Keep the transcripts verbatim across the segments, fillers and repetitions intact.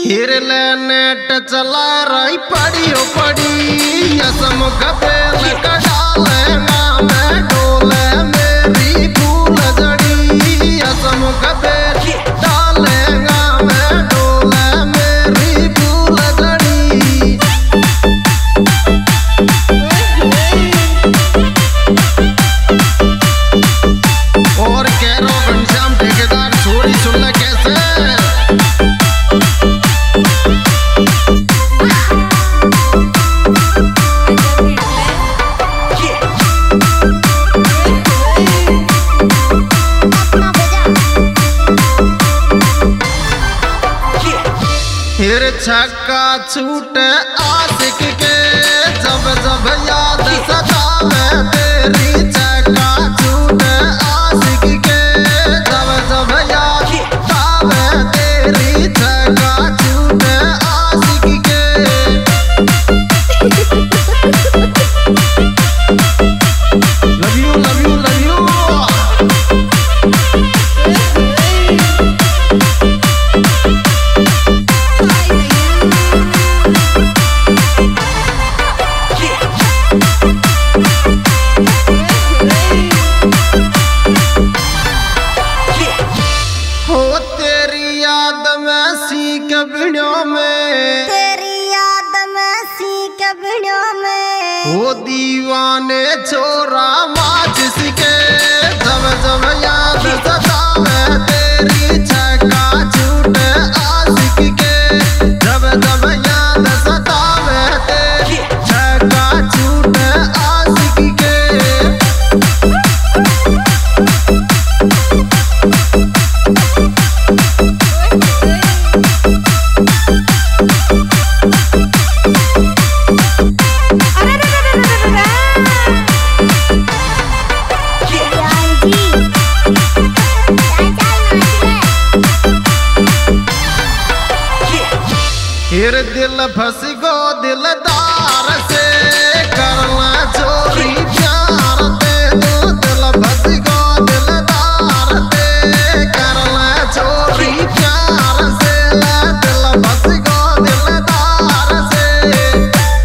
हिरले net चला रही पड़ी हो पड़ी यसमुख बेल कडाले में डोले मेरी फूल जड़ी यसमुख बेल डाले में डोले मेरी फूल जड़ी। और कह रो घनश्याम ठेकेदार छोड़ी सुन ले कैसे फिर छक्का छूटे आशिक के जब जब याद सतावे तेरी छक्का छूटे आशिक के जब जब याद सतावे तेरी छक्का छूटे आशिक के। Love you love you love you. कबिड़ों में तेरी याद में सी कबिड़ों में वो दीवाने छोरा माचिस के जब जब याद सतावे तेरी छक्का छूटे आशिक के जब जब याद सतावे तेरी छक्का छूटे आशिक के। फिर दिल फंस गो दिलदार से करना चोरी प्यार दे दो दिल फंस गो दिलदार से करना चोरी प्यार से दिल फंस गो दिलदार से।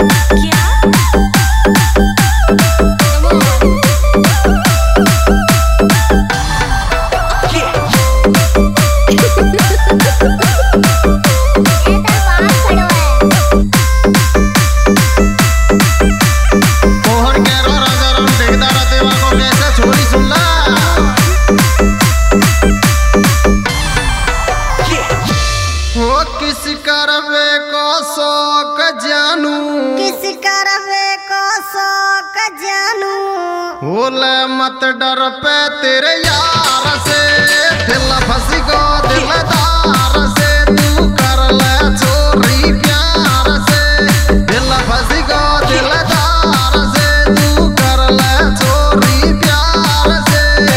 किस करवे को शौक जानू किस करवे को शौक जानू बोले मत डर पे तेरे यार से दिल फंस गो दिलदार से तू कर ले चोरी प्यार से दिल फंस गो दिलदार से तू कर ले चोरी प्यार से।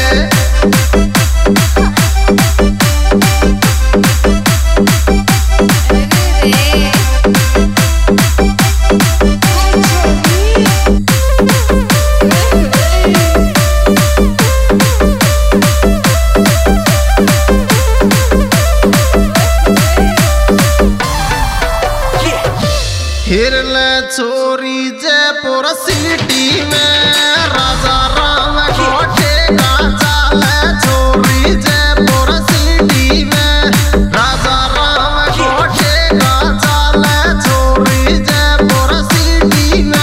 हिरले छोरी जयपुर सिटी में राजा राम कोठे का चाले छोरी जयपुर सिटी में राजा राम कोठे का चाले छोरी जयपुर सिटी में।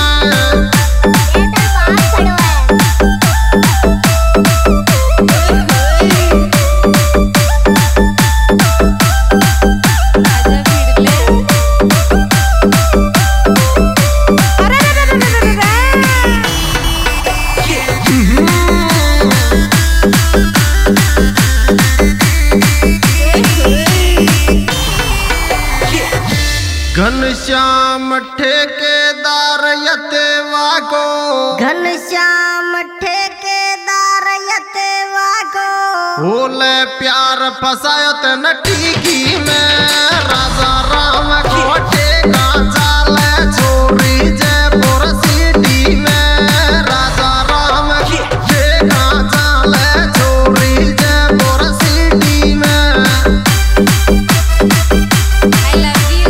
घनश्याम ठेकेदार यतेवा को घनश्याम ठेकेदार यतेवा को बोले प्यार फसायो ते नटीकी में राजा राम कोठे का चाले छोरी जयपुर सिटी में राजा राम कोठे का चाले छोरी जयपुर सिटी में। I love you।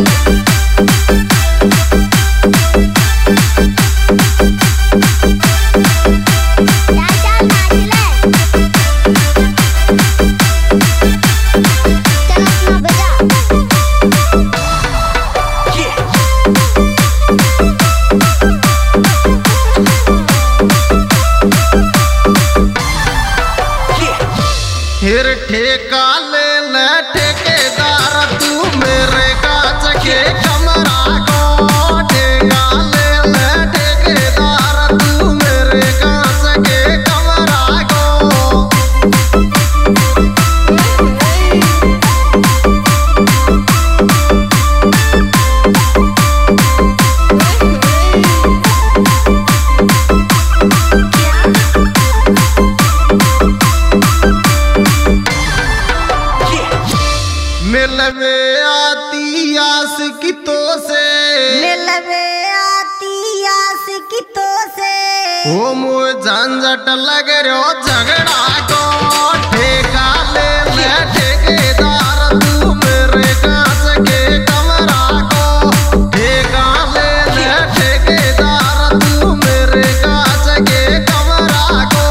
मिलवे आती आस की तो से मिलवे आती आस की तो से ओ मुझ झंझट लग रहो झगड़ा को ठेका ले ले ठेकेदार तू मेरे कांच के कमरा को ठेका ले ले ठेकेदार तू मेरे कांच के कमरा को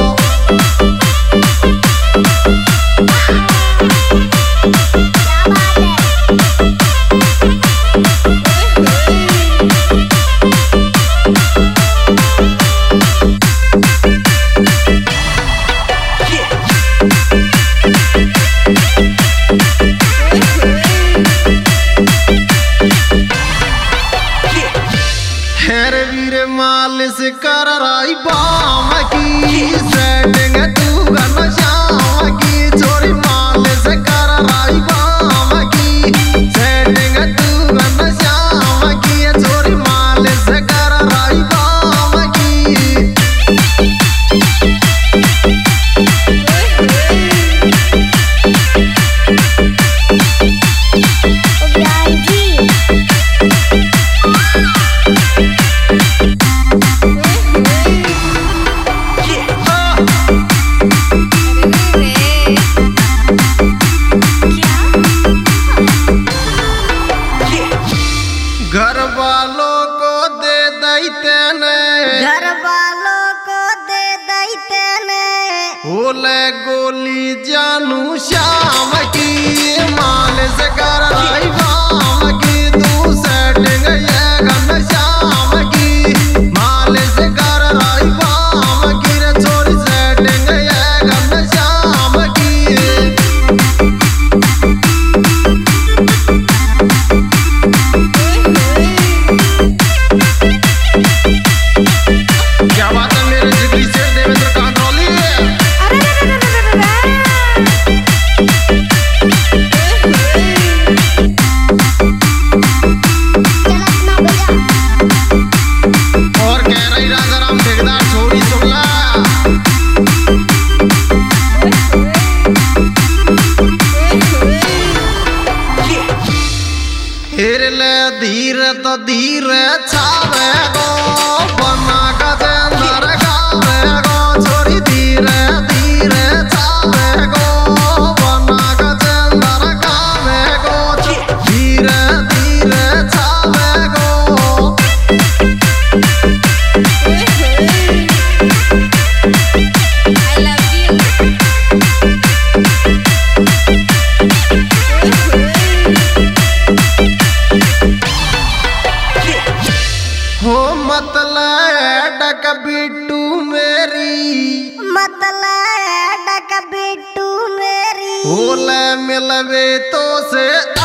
मालिश कर राई बाम की सेटिंग तू गन शाम की छोरी मालिश कर राई बाम की सेटिंग तू गन शाम की छोरी मालिश कर राई बाम की घर वालों को दे दैते ने घर वालों को दे दैते ने ओले गोली जानू शाम की मालिश कर राई बाम की तू सेटिंग ये गन शाम की मालिश कर राई बाम की रे छोरी सेटिंग ये गन शाम की क्या बात है मेरे जिगरी शेर देवेंद्र कांतरौली और कह रही राजा राम ठेकेदार छोड़ी सुगला हेर ले धीरे तो धीरे छावे गो बना गजेंद्र गावे गो छोरी धीरे धीरे छावे गो बना गजेंद्र गावे गो धीरे धीरे छावे गो I love you. हो मतलब डक बिट्टू मेरी मतलब डक बिट्टू मेरी ओले मिलवे तो से